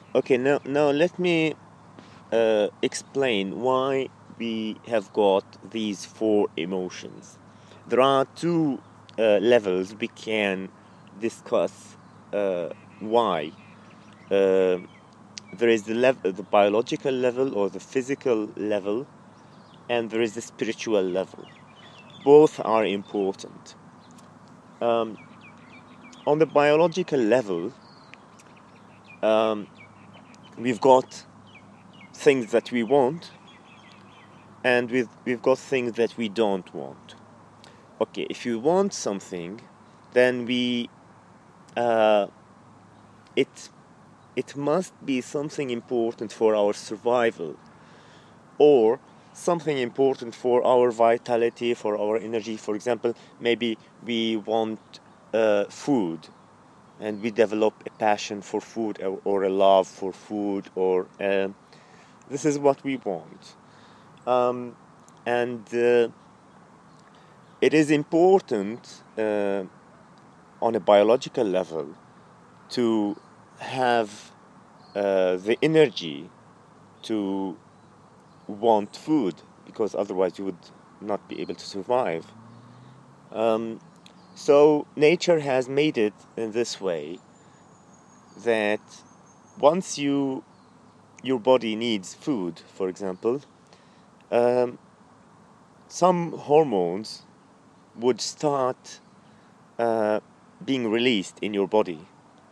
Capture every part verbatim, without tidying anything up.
Okay, now now let me uh, explain why we have got these four emotions. There are two uh, levels we can discuss uh, why. Uh, there is the level, the biological level or the physical level, and there is the spiritual level. Both are important. Um, on the biological level, um, we've got things that we want, and we've we've got things that we don't want. Okay, if you want something, then we uh, it it must be something important for our survival, or something important for our vitality, for our energy. For example, maybe we want uh, food, and we develop a passion for food, or, or a love for food, or uh, this is what we want. Um, and uh, it is important uh, on a biological level to have uh, the energy to want food, because otherwise you would not be able to survive. Um, so nature has made it in this way that once you your body needs food, for example, um, some hormones would start uh, being released in your body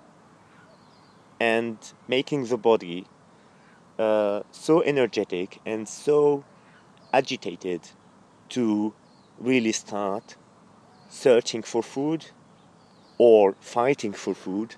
and making the body uh, so energetic and so agitated to really start searching for food or fighting for food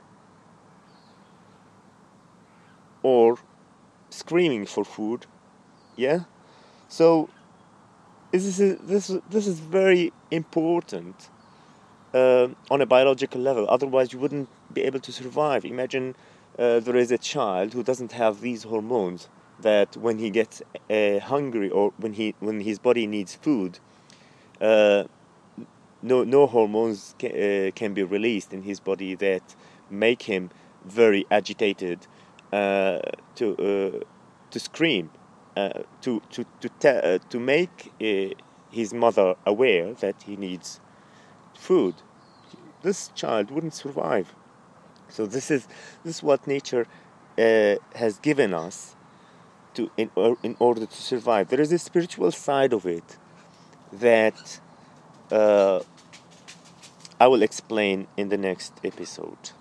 or screaming for food. Yeah, so this is this this is very important uh, on a biological level. Otherwise, you wouldn't be able to survive. Imagine uh, there is a child who doesn't have these hormones, that when he gets uh, hungry, or when he when his body needs food, uh, no no hormones ca- uh, can be released in his body that make him very agitated uh, to uh, to scream, uh, to to to te- uh, to make uh, his mother aware that he needs food. This child wouldn't survive. So this is this is what nature uh, has given us to in, or, in order to survive. There is a spiritual side of it that uh, I will explain in the next episode.